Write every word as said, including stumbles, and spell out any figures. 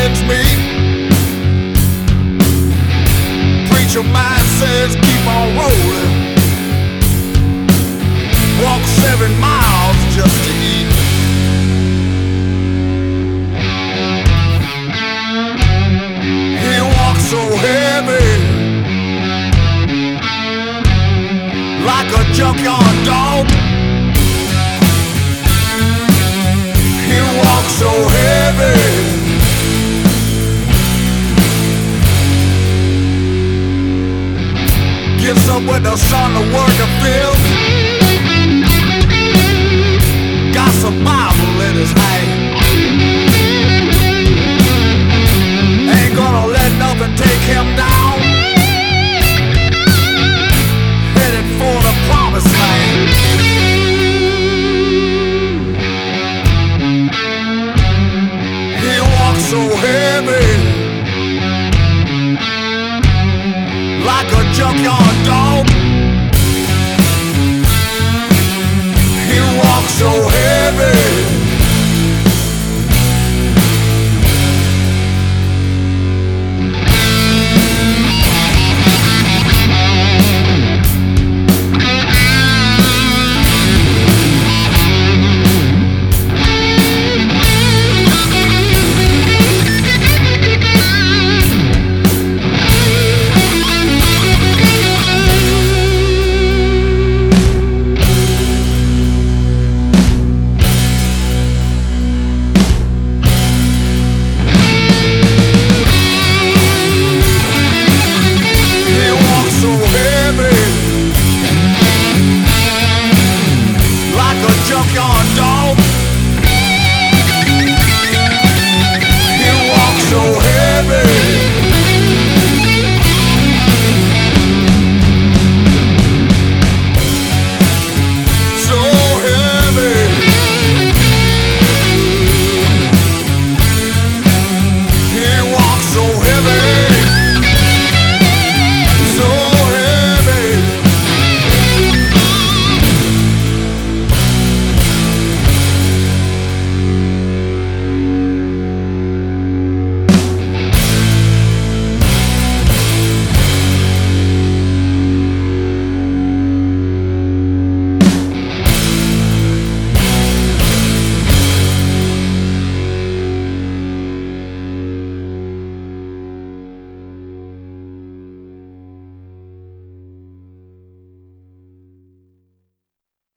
begs me. Preacher man says keep on rolling. Walk seven miles just to eat. He walks so heavy, like a junkyard dog. He walks so heavy. Gets up with the sun to work a field. Got some Bible in his hand. Ain't gonna let nothing take him down. Headed for the promised land. He walks so heavy, like a junkyard dog. He walks so heavy.